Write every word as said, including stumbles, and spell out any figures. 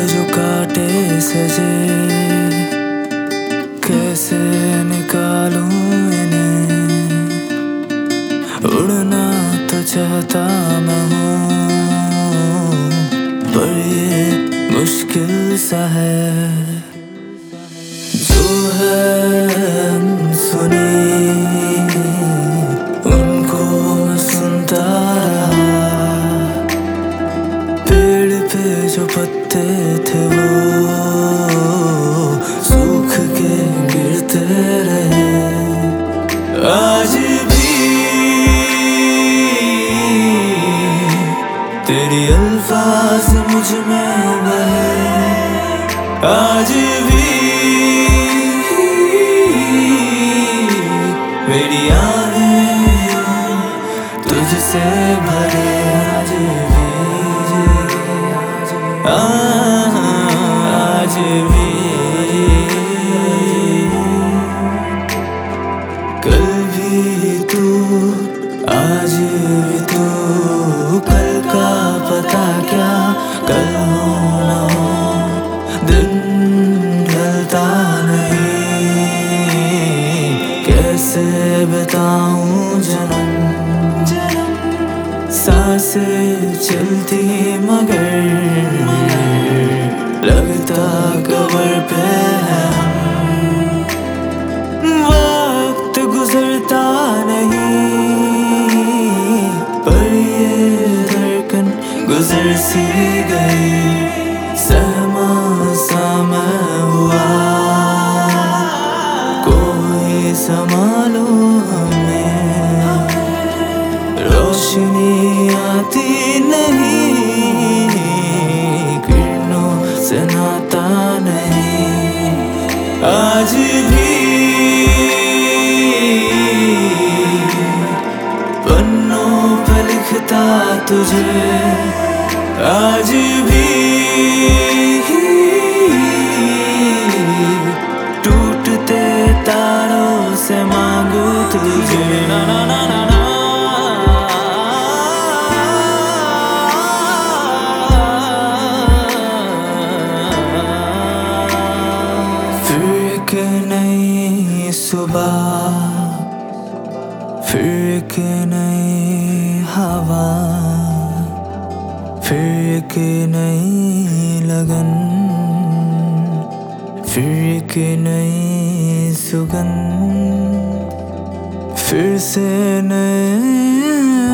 जो कांटे सजे, कैसे निकालूं इन्हें। उड़ना तो चाहता मैं हूँ, पर ये मुश्किल सा है। जो है सुनी उनको सुनता रहा, पेड़ पे जो पत्ते थे वो सूख के गिरते रहे। आज भी तेरी अल्फाज मुझ में बहे, आज भी मेरी आँखें तुझसे भरे। आज भी आज भी कल भी तू, आज भी तू, कल का पता क्या, कल हो न हो दिन ढलता नहीं। कैसे बताऊं जन्म, सांसें चलती मगर लगता कब्र पे है हम। वक्त गुजरता नहीं, पर ये धड़कन गुजर सी गई। सहमा सा मैं हुआ, कोई संभालो हमें। रोशनी आती नहीं, किरणों से नाता नहीं। आज भी पन्नों पे लिखता तुझे, आज भी टूटते तारों से मांगू तुझे। ना ना ना ना ना फिर एक नई सुबह, फिर एक नई हवा, फिर एक नई लगन, फिर एक नई सुगंध, फिर से नए